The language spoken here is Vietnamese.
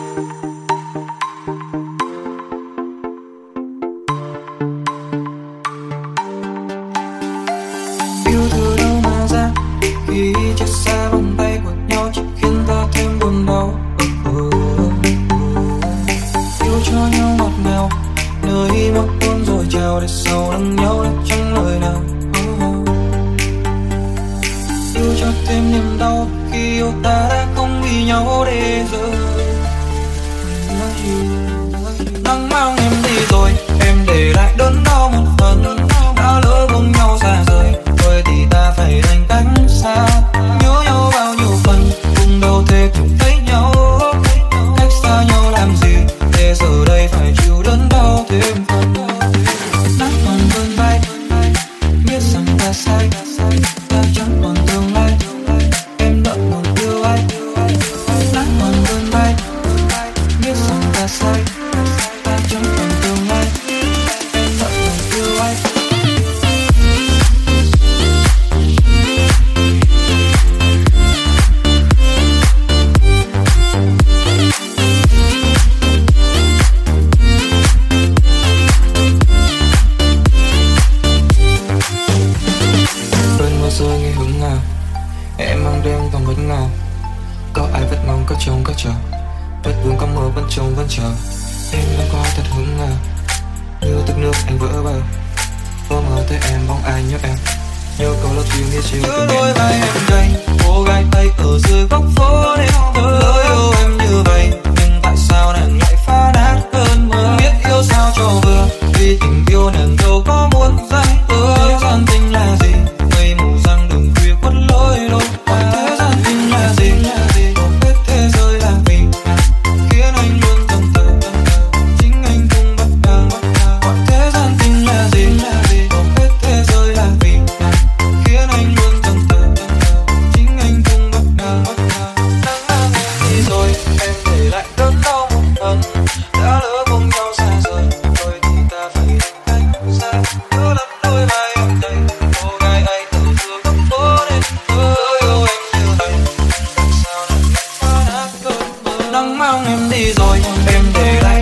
Yêu từ đâu mà ra khi chia xa vòng tay của nhau chỉ khiến ta thêm buồn đau. Yêu cho nhau ngọt ngào, nơi mắc hôn rồi chào để sau lưng nhau đã chẳng lời nào. Yêu cho thêm niềm đau khi yêu ta đã không vì nhau để giờ. Nắng mang em đi rồi, em để lại đớn đau một phần. Đã lỡ buông nhau xa rời, thôi thì ta phải đành cách xa. Nhớ nhau bao nhiêu phần, cùng đâu thể cùng thấy nhau. Cách xa nhau làm gì, để giờ đây phải chịu đớn đau thêm phần. Nắng còn vươn vai, biết rằng ta sai, ta chẳng còn tương lai. Em đã còn yêu ai. Nắng còn vươn vai, biết rằng ta sai, ta chẳng còn tương lai. Em đã còn yêu ai. Cơn mưa rơi nghe hứng nào, em mang đêm còn ngất ngào. Có ai vẫn mong có trông có chờ, vết vương có mưa vẫn trông vẫn chờ. Em đang có thật hứng ngào, như tức nước anh vỡ bờ. Tôi mơ thấy em bóng ai nhớ em, nhớ câu love you nghĩa chiều từ đôi vai em đây. Cô gái tay ở dưới góc phố đêm lỡ yêu em như vậy, nhưng tại sao nàng lại phá nát cơn mơ. Biết yêu sao cho vừa, vì tình yêu nàng đâu có muốn dây ưa. Thế gian tình là gì, mây mù rằng đừng khuya khuất lối đôi. Hỏi thế gian tình là gì, không biết thế giới là vì khiến anh luôn tầm tờ, chính anh cũng bắt đầu. Hỏi thế gian tình là gì, không biết thế giới là vì khiến anh luôn tầm tờ, chính anh cũng bắt đầu. Nắng mang em đi rồi, em để lại đớn đau một phần. Đã lỡ buông nhau xa rời, thôi thì ta phải đành cách xa. Nhớ lắm đôi vai em đây, cô gái ấy từ giữa góc phố đến mơ yêu em như vậy. Tại sao nàng lại phá nát cơn mơ. Nắng mang em đi rồi, em để lại